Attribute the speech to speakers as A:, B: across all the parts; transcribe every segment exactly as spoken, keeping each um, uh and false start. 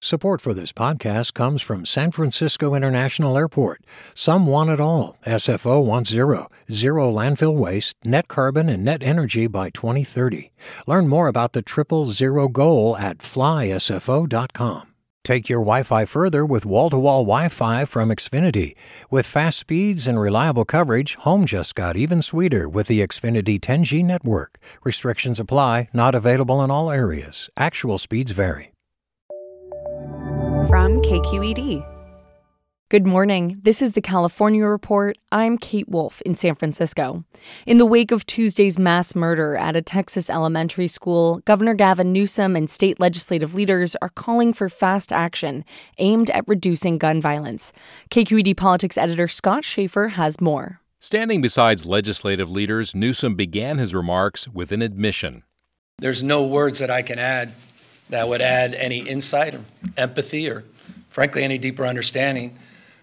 A: Support for this podcast comes from San Francisco International Airport. Some want it all. S F O wants zero. Zero landfill waste, net carbon, and net energy by twenty thirty. Learn more about the triple zero goal at fly S F O dot com. Take your Wi-Fi further with wall-to-wall Wi-Fi from Xfinity. With fast speeds and reliable coverage, home just got even sweeter with the Xfinity ten G network. Restrictions apply, not available in all areas. Actual speeds vary.
B: From K Q E D. Good morning. This is the California Report. I'm Kate Wolf in San Francisco. In the wake of Tuesday's mass murder at a Texas elementary school, Governor Gavin Newsom and state legislative leaders are calling for fast action aimed at reducing gun violence. K Q E D politics editor Scott Schaefer has more.
C: Standing beside legislative leaders, Newsom began his remarks with an admission.
D: There's no words that I can add that would add any insight or empathy or, frankly, any deeper understanding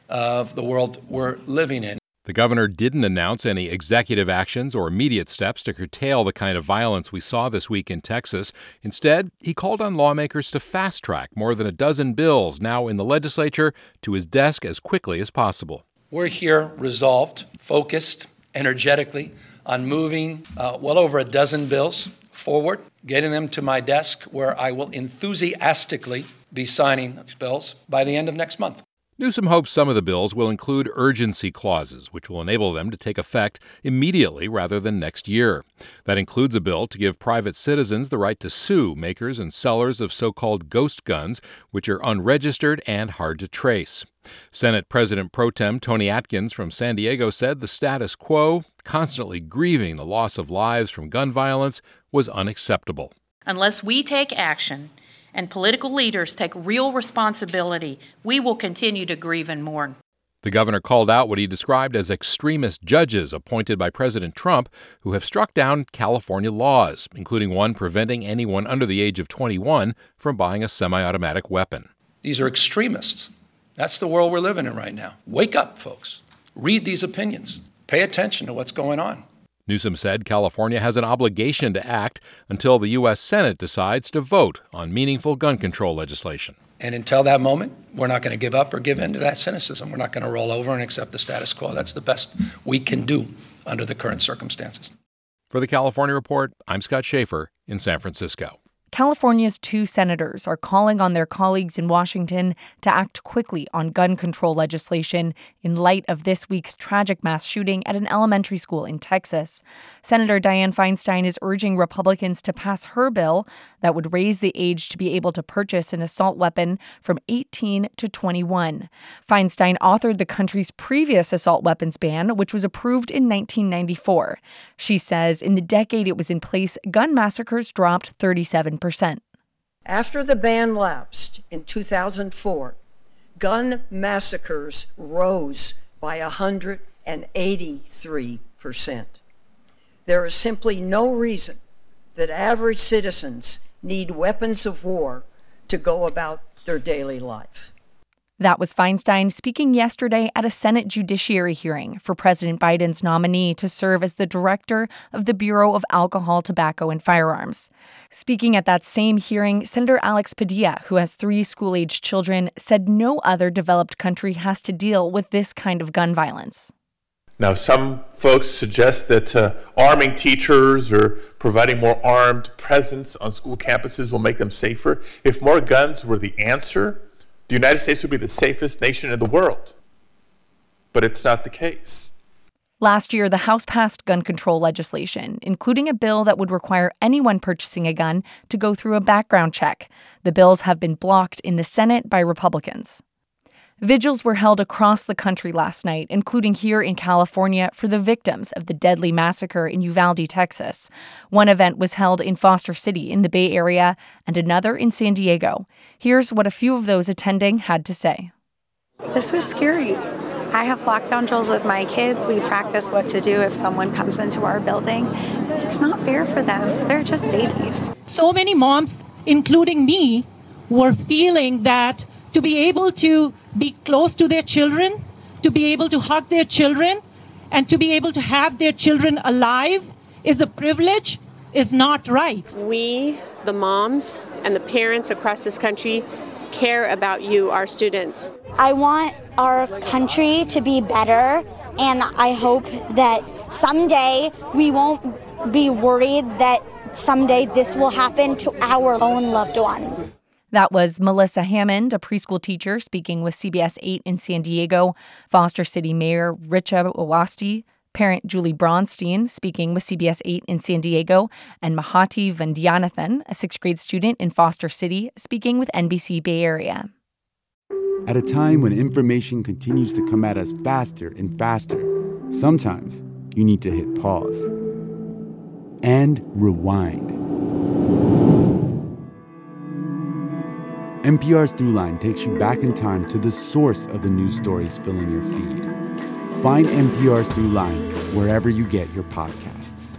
D: of the world we're living in.
C: The governor didn't announce any executive actions or immediate steps to curtail the kind of violence we saw this week in Texas. Instead, he called on lawmakers to fast-track more than a dozen bills now in the legislature to his desk as quickly as possible.
D: We're here resolved, focused, energetically on moving uh, well over a dozen bills forward, getting them to my desk where I will enthusiastically be signing these bills by the end of next month.
C: Newsom hopes some of the bills will include urgency clauses, which will enable them to take effect immediately rather than next year. That includes a bill to give private citizens the right to sue makers and sellers of so-called ghost guns, which are unregistered and hard to trace. Senate President Pro Tem Tony Atkins from San Diego said the status quo, constantly grieving the loss of lives from gun violence, was unacceptable.
E: Unless we take action and political leaders take real responsibility, we will continue to grieve and mourn.
C: The governor called out what he described as extremist judges appointed by President Trump who have struck down California laws, including one preventing anyone under the age of twenty-one from buying a semi-automatic weapon.
D: These are extremists. That's the world we're living in right now. Wake up, folks. Read these opinions. Pay attention to what's going on.
C: Newsom said California has an obligation to act until the U S Senate decides to vote on meaningful gun control legislation.
D: And until that moment, we're not going to give up or give in to that cynicism. We're not going to roll over and accept the status quo. That's the best we can do under the current circumstances.
C: For the California Report, I'm Scott Schaefer in San Francisco.
B: California's two senators are calling on their colleagues in Washington to act quickly on gun control legislation in light of this week's tragic mass shooting at an elementary school in Texas. Senator Dianne Feinstein is urging Republicans to pass her bill that would raise the age to be able to purchase an assault weapon from eighteen to twenty-one. Feinstein authored the country's previous assault weapons ban, which was approved in nineteen ninety-four. She says in the decade it was in place, gun massacres dropped thirty-seven percent.
F: After the ban lapsed in two thousand four, gun massacres rose by one hundred eighty-three percent. There is simply no reason that average citizens need weapons of war to go about their daily life.
B: That was Feinstein speaking yesterday at a Senate Judiciary hearing for President Biden's nominee to serve as the director of the Bureau of Alcohol, Tobacco, and Firearms. Speaking at that same hearing, Senator Alex Padilla, who has three school-aged children, said no other developed country has to deal with this kind of gun violence.
G: Now, some folks suggest that uh, arming teachers or providing more armed presence on school campuses will make them safer. If more guns were the answer, the United States would be the safest nation in the world. But it's not the case.
B: Last year, the House passed gun control legislation, including a bill that would require anyone purchasing a gun to go through a background check. The bills have been blocked in the Senate by Republicans. Vigils were held across the country last night, including here in California, for the victims of the deadly massacre in Uvalde, Texas. One event was held in Foster City in the Bay Area and another in San Diego. Here's what a few of those attending had to say.
H: This is scary. I have lockdown drills with my kids. We practice what to do if someone comes into our building. It's not fair for them. They're just babies.
I: So many moms, including me, were feeling that to be able to be close to their children, to be able to hug their children, and to be able to have their children alive is a privilege, is not right.
J: We, the moms and the parents across this country, care about you, our students.
K: I want our country to be better, and I hope that someday we won't be worried that someday this will happen to our own loved ones.
B: That was Melissa Hammond, a preschool teacher, speaking with C B S eight in San Diego, Foster City Mayor Richa Awasti, parent Julie Bronstein, speaking with C B S eight in San Diego, and Mahati Vandyanathan, a sixth grade student in Foster City, speaking with N B C Bay Area.
L: At a time when information continues to come at us faster and faster, sometimes you need to hit pause and rewind. N P R's Throughline takes you back in time to the source of the news stories filling your feed. Find N P R's Throughline wherever you get your podcasts.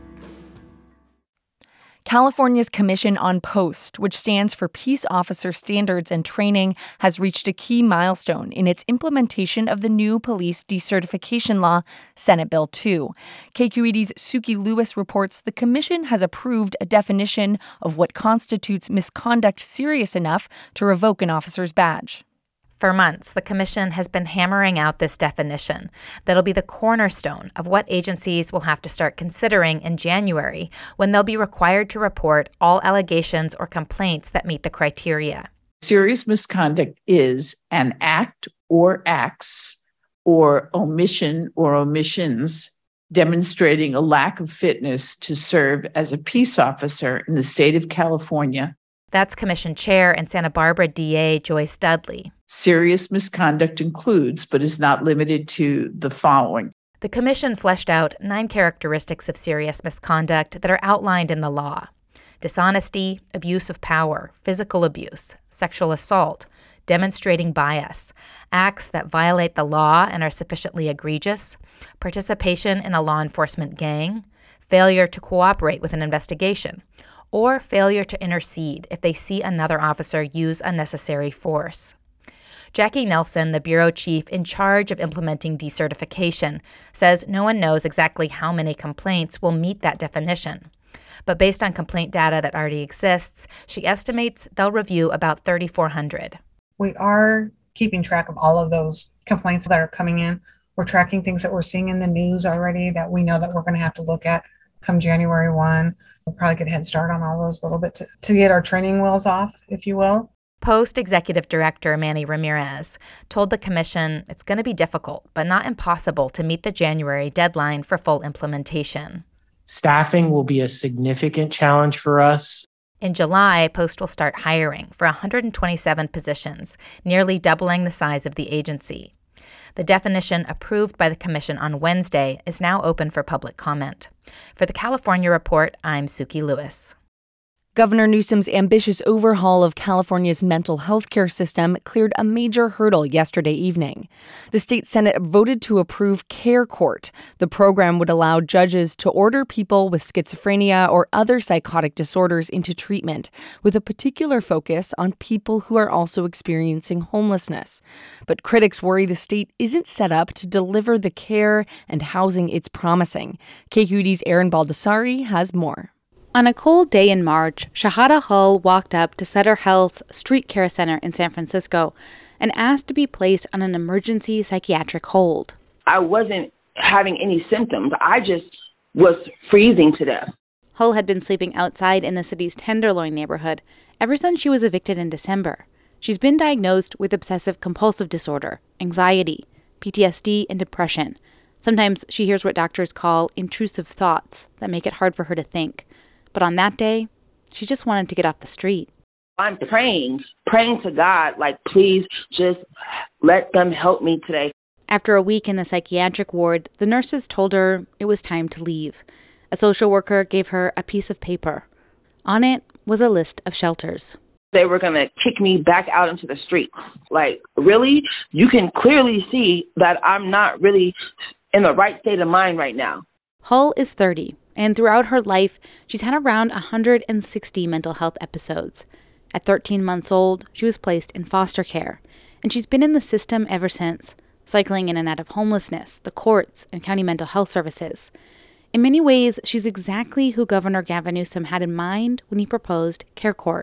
B: California's Commission on Post, which stands for Peace Officer Standards and Training, has reached a key milestone in its implementation of the new police decertification law, Senate Bill two. K Q E D's Suki Lewis reports the commission has approved a definition of what constitutes misconduct serious enough to revoke an officer's badge.
M: For months, the Commission has been hammering out this definition that'll be the cornerstone of what agencies will have to start considering in January when they'll be required to report all allegations or complaints that meet the criteria.
N: Serious misconduct is an act or acts or omission or omissions demonstrating a lack of fitness to serve as a peace officer in the state of California.
M: That's Commission Chair and Santa Barbara D A Joyce Dudley.
N: Serious misconduct includes, but is not limited to, the following.
M: The Commission fleshed out nine characteristics of serious misconduct that are outlined in the law: dishonesty, abuse of power, physical abuse, sexual assault, demonstrating bias, acts that violate the law and are sufficiently egregious, participation in a law enforcement gang, failure to cooperate with an investigation, or failure to intercede if they see another officer use unnecessary force. Jackie Nelson, the bureau chief in charge of implementing decertification, says no one knows exactly how many complaints will meet that definition. But based on complaint data that already exists, she estimates they'll review about thirty-four hundred.
O: We are keeping track of all of those complaints that are coming in. We're tracking things that we're seeing in the news already that we know that we're going to have to look at come January first. We'll probably get a head start on all those a little bit to, to get our training wheels off, if you will.
M: Post Executive Director Manny Ramirez told the Commission it's going to be difficult, but not impossible, to meet the January deadline for full implementation.
P: Staffing will be a significant challenge for us.
M: In July, Post will start hiring for one hundred twenty-seven positions, nearly doubling the size of the agency. The definition approved by the Commission on Wednesday is now open for public comment. For the California Report, I'm Suki Lewis.
B: Governor Newsom's ambitious overhaul of California's mental health care system cleared a major hurdle yesterday evening. The state Senate voted to approve Care Court. The program would allow judges to order people with schizophrenia or other psychotic disorders into treatment, with a particular focus on people who are also experiencing homelessness. But critics worry the state isn't set up to deliver the care and housing it's promising. K Q E D's Erin Baldassari has more.
Q: On a cold day in March, Shahada Hull walked up to Sutter Health's Street Care Center in San Francisco and asked to be placed on an emergency psychiatric hold.
R: I wasn't having any symptoms. I just was freezing to death.
Q: Hull had been sleeping outside in the city's Tenderloin neighborhood ever since she was evicted in December. She's been diagnosed with obsessive-compulsive disorder, anxiety, P T S D, and depression. Sometimes she hears what doctors call intrusive thoughts that make it hard for her to think. But on that day, she just wanted to get off the street.
R: I'm praying, praying to God, like, please just let them help me today.
Q: After a week in the psychiatric ward, the nurses told her it was time to leave. A social worker gave her a piece of paper. On it was a list of shelters.
R: They were going to kick me back out into the streets. Like, really? You can clearly see that I'm not really in the right state of mind right now.
Q: Hull is thirty, and throughout her life, she's had around one hundred sixty mental health episodes. At thirteen months old, she was placed in foster care, and she's been in the system ever since, cycling in and out of homelessness, the courts, and county mental health services. In many ways, she's exactly who Governor Gavin Newsom had in mind when he proposed Care Court.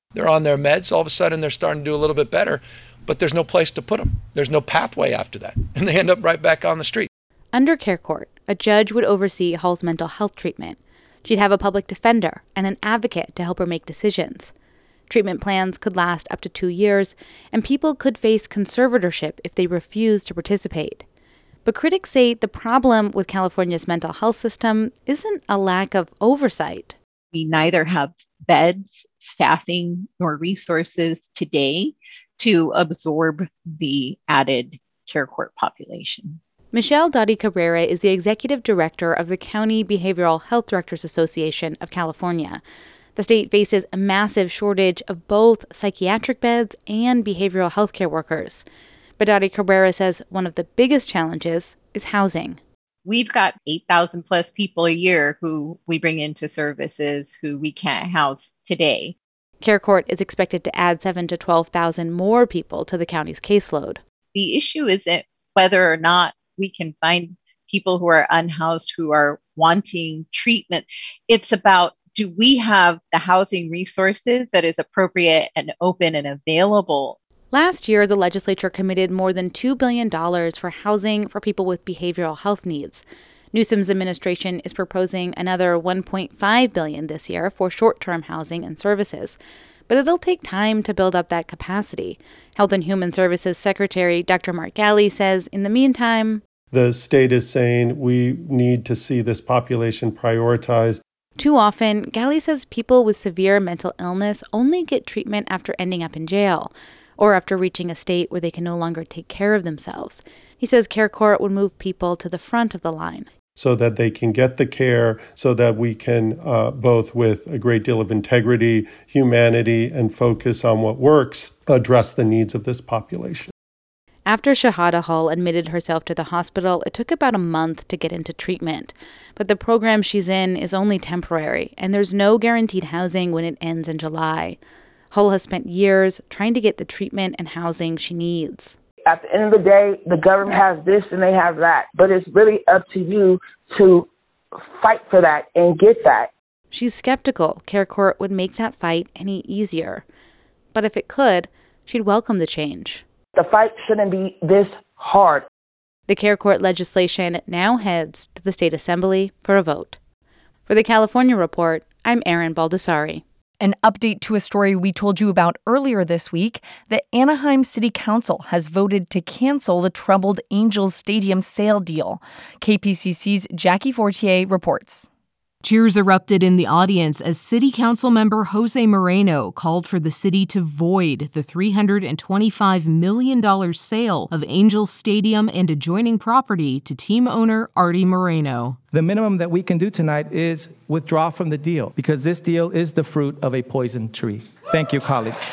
D: They're on their meds. All of a sudden, they're starting to do a little bit better, but there's no place to put them. There's no pathway after that, and they end up right back on the street.
Q: Under Care Court, a judge would oversee Hull's mental health treatment. She'd have a public defender and an advocate to help her make decisions. Treatment plans could last up to two years, and people could face conservatorship if they refused to participate. But critics say the problem with California's mental health system isn't a lack of oversight.
S: We neither have beds, staffing, nor resources today to absorb the added Care Court population.
Q: Michelle Dottie Cabrera is the executive director of the County Behavioral Health Directors Association of California. The state faces a massive shortage of both psychiatric beds and behavioral health care workers. But Dottie Cabrera says one of the biggest challenges is housing.
S: We've got eight thousand plus people a year who we bring into services who we can't house today.
Q: Care Court is expected to add seven to twelve thousand more people to the county's caseload.
S: The issue isn't whether or not we can find people who are unhoused who are wanting treatment. It's about, do we have the housing resources that is appropriate and open and available?
Q: Last year, the legislature committed more than two billion dollars for housing for people with behavioral health needs. Newsom's administration is proposing another one point five billion dollars this year for short-term housing and services. But it'll take time to build up that capacity. Health and Human Services Secretary Doctor Mark Ghaly says, in the meantime,
T: the state is saying we need to see this population prioritized.
Q: Too often, Ghaly says people with severe mental illness only get treatment after ending up in jail, or after reaching a state where they can no longer take care of themselves. He says Care Court would move people to the front of the line,
T: so that they can get the care, so that we can, uh, both with a great deal of integrity, humanity, and focus on what works, address the needs of this population.
Q: After Shahada Hull admitted herself to the hospital, it took about a month to get into treatment. But the program she's in is only temporary, and there's no guaranteed housing when it ends in July. Hull has spent years trying to get the treatment and housing she needs.
R: At the end of the day, the government has this and they have that, but it's really up to you to fight for that and get that.
Q: She's skeptical Care Court would make that fight any easier. But if it could, she'd welcome the change.
R: The fight shouldn't be this hard.
Q: The Care Court legislation now heads to the State Assembly for a vote. For the California Report, I'm Erin Baldassari.
B: An update to a story we told you about earlier this week, the Anaheim City Council has voted to cancel the troubled Angels Stadium sale deal. K P C C's Jackie Fortier reports.
U: Cheers erupted in the audience as City Council member Jose Moreno called for the city to void the three hundred twenty-five million dollars sale of Angels Stadium and adjoining property to team owner Artie Moreno.
V: The minimum that we can do tonight is withdraw from the deal, because this deal is the fruit of a poisoned tree. Thank you, colleagues.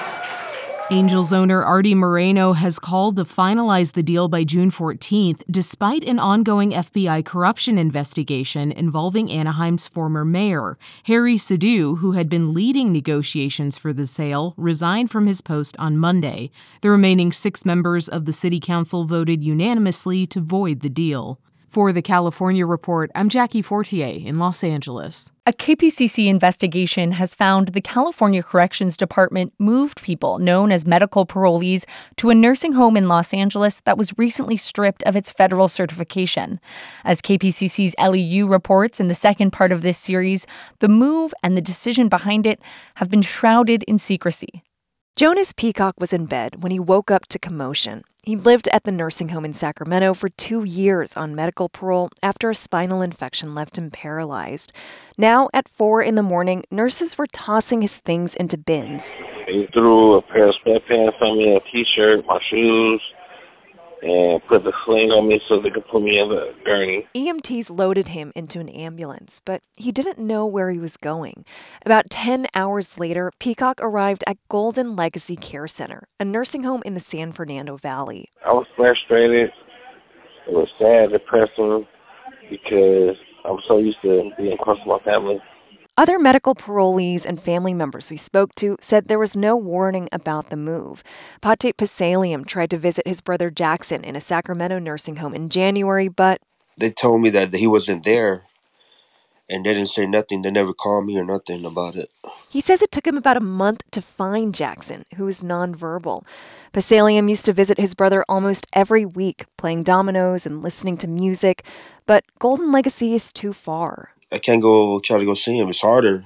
U: Angels owner Artie Moreno has called to finalize the deal by June fourteenth, despite an ongoing F B I corruption investigation involving Anaheim's former mayor. Harry Sidhu, who had been leading negotiations for the sale, resigned from his post on Monday. The remaining six members of the city council voted unanimously to void the deal. For the California Report, I'm Jackie Fortier in Los Angeles.
B: A K P C C investigation has found the California Corrections Department moved people known as medical parolees to a nursing home in Los Angeles that was recently stripped of its federal certification. As K P C C's Ellie Yu reports in the second part of this series, the move and the decision behind it have been shrouded in secrecy.
W: Jonas Peacock was in bed when he woke up to commotion. He lived at the nursing home in Sacramento for two years on medical parole after a spinal infection left him paralyzed. Now, at four in the morning, nurses were tossing his things into bins.
X: He threw a pair of sweatpants on me, a t-shirt, my shoes, and put the sling on me so they could put me in the gurney.
W: E M Ts loaded him into an ambulance, but he didn't know where he was going. About ten hours later, Peacock arrived at Golden Legacy Care Center, a nursing home in the San Fernando Valley.
X: I was frustrated. It was sad, depressing, because I'm so used to being close to my family.
W: Other medical parolees and family members we spoke to said there was no warning about the move. Pate Pasalium tried to visit his brother Jackson in a Sacramento nursing home in January, but
Y: they told me that he wasn't there,
A: and they didn't say nothing. They never called me or nothing about it.
W: He says it took him about a month to find Jackson, who is nonverbal. Pasalium used to visit his brother almost every week, playing dominoes and listening to music, but Golden Legacy is too far.
A: I can't go try to go see him. It's harder.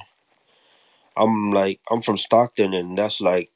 A: I'm like, I'm from Stockton, and that's like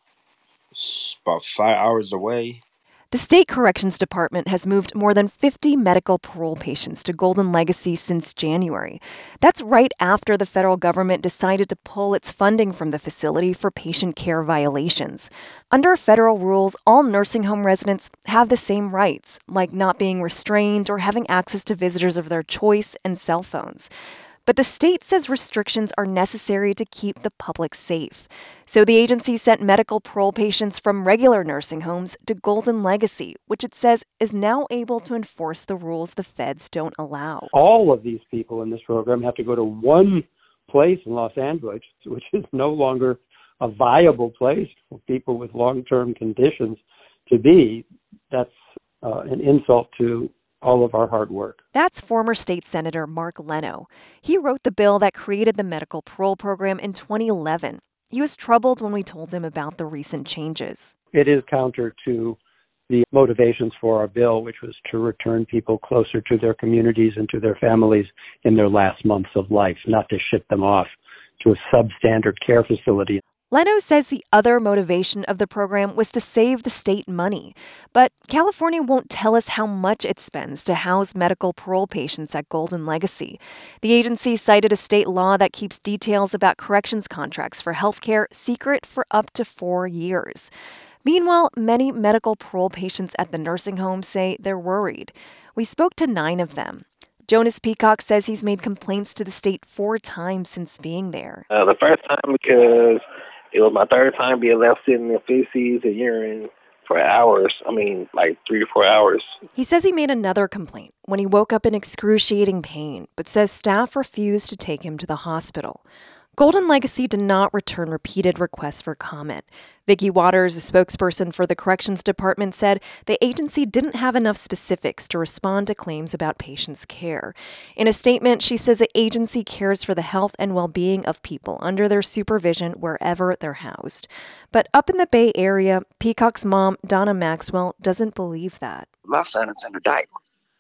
A: about five hours away.
W: The state corrections department has moved more than fifty medical parole patients to Golden Legacy since January. That's right after the federal government decided to pull its funding from the facility for patient care violations. Under federal rules, all nursing home residents have the same rights, like not being restrained or having access to visitors of their choice and cell phones. But the state says restrictions are necessary to keep the public safe. So the agency sent medical parole patients from regular nursing homes to Golden Legacy, which it says is now able to enforce the rules the feds don't allow.
C: All of these people in this program have to go to one place in Los Angeles, which is no longer a viable place for people with long-term conditions to be. That's uh, an insult to all of our hard work.
W: That's former state senator Mark Leno. He wrote the bill that created the medical parole program in twenty eleven. He was troubled when we told him about the recent changes.
C: It is counter to the motivations for our bill, which was to return people closer to their communities and to their families in their last months of life, not to ship them off to a substandard care facility.
W: Leno says the other motivation of the program was to save the state money. But California won't tell us how much it spends to house medical parole patients at Golden Legacy. The agency cited a state law that keeps details about corrections contracts for healthcare secret for up to four years. Meanwhile, many medical parole patients at the nursing home say they're worried. We spoke to nine of them. Jonas Peacock says he's made complaints to the state four times since being there.
X: Uh, the first time because it was my third time being left sitting in feces and urine for hours. I mean, like three to four hours.
W: He says he made another complaint when he woke up in excruciating pain, but says staff refused to take him to the hospital. Golden Legacy did not return repeated requests for comment. Vicki Waters, a spokesperson for the Corrections Department, said the agency didn't have enough specifics to respond to claims about patients' care. In a statement, she says the agency cares for the health and well-being of people under their supervision wherever they're housed. But up in the Bay Area, Peacock's mom, Donna Maxwell, doesn't believe that.
E: My son is in a diaper,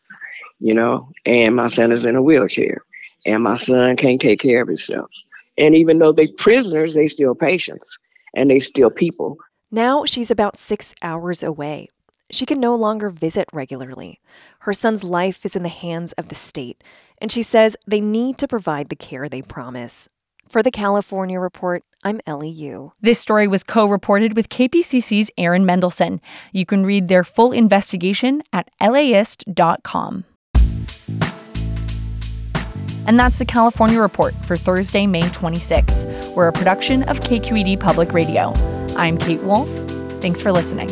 E: you know, and my son is in a wheelchair, and my son can't take care of himself. And even though they're prisoners, they still patients, and they still people.
W: Now she's about six hours away. She can no longer visit regularly. Her son's life is in the hands of the state, and she says they need to provide the care they promise. For the California Report, I'm Ellie Yu.
B: This story was co-reported with K P C C's Aaron Mendelson. You can read their full investigation at L A ist dot com. And that's the California Report for Thursday, May twenty-sixth. We're a production of K Q E D Public Radio. I'm Kate Wolf. Thanks for listening.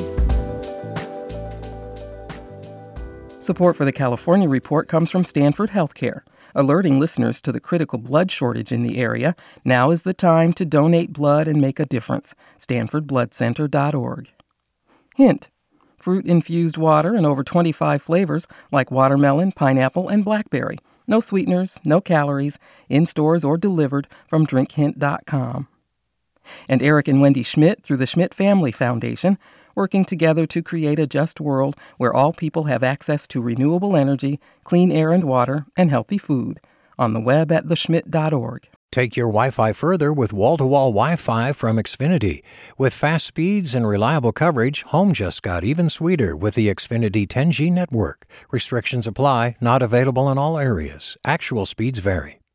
F: Support for the California Report comes from Stanford Healthcare, alerting listeners to the critical blood shortage in the area. Now is the time to donate blood and make a difference. stanford blood center dot org. Hint: fruit-infused water in over twenty-five flavors like watermelon, pineapple, and blackberry. No sweeteners, no calories, in stores or delivered from drink hint dot com. And Eric and Wendy Schmidt through the Schmidt Family Foundation, working together to create a just world where all people have access to renewable energy, clean air and water, and healthy food. On the web at the schmidt dot org.
Y: Take your Wi-Fi further with wall-to-wall Wi-Fi from Xfinity. With fast speeds and reliable coverage, home just got even sweeter with the Xfinity ten G network. Restrictions apply, not available in all areas. Actual speeds vary.